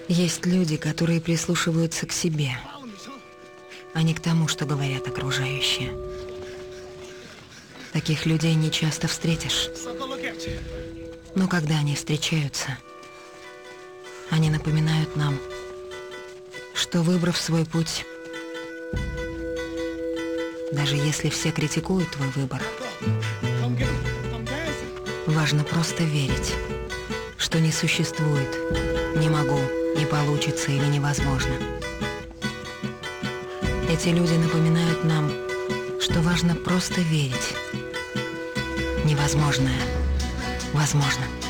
Есть люди, которые прислушиваются к себе, а не к тому, что говорят окружающие. Таких людей не часто встретишь. Но когда они встречаются, они напоминают нам, что, выбрав свой путь, даже если все критикуют твой выбор, важно просто верить, что не существует «не могу», «не получится» или «невозможно». Эти люди напоминают нам, что важно просто верить. Невозможное возможно.